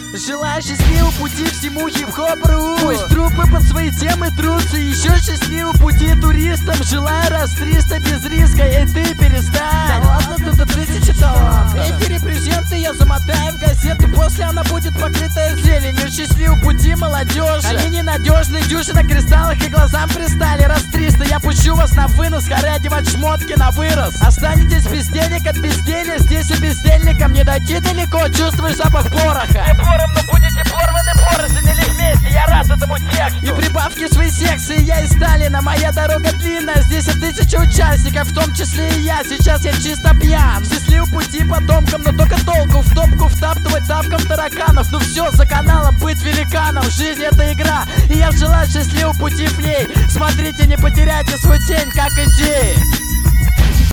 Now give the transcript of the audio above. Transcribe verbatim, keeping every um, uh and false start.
Желаю счастливого пути всему хип-хоп.ру. Пусть трупы под свои темы трутся. Еще счастливого пути туристам. Желаю раз триста без риска. Эй, ты перестань. Да ладно, тут тысяча талантов. Эти репрезенты я замотаю в газету. После она будет покрытая зеленью. Счастливого пути, молодежь. Они ненадежны, дюжи на кристаллах и глазам пристали. Раз триста я пущу вас на вынос. Хоря одевать шмотки на вырос. Останетесь без денег от безделья. Здесь у бездельникам не дойти далеко. Чувствуешь запах пороха. Но будете порваны, порознь или вместе, я рад этому тексту. И прибавки своей секции, я из Сталина. Моя дорога длинная, здесь и тысяча участников, в том числе и я. Сейчас я чисто пьян. Счастливого пути потомкам, но только толку в топку втаптывать тапком тараканов. Ну все, за каналом быть великаном. Жизнь это игра, и я желаю счастливого пути в ней. Смотрите, не потеряйте свой тень, как идеи.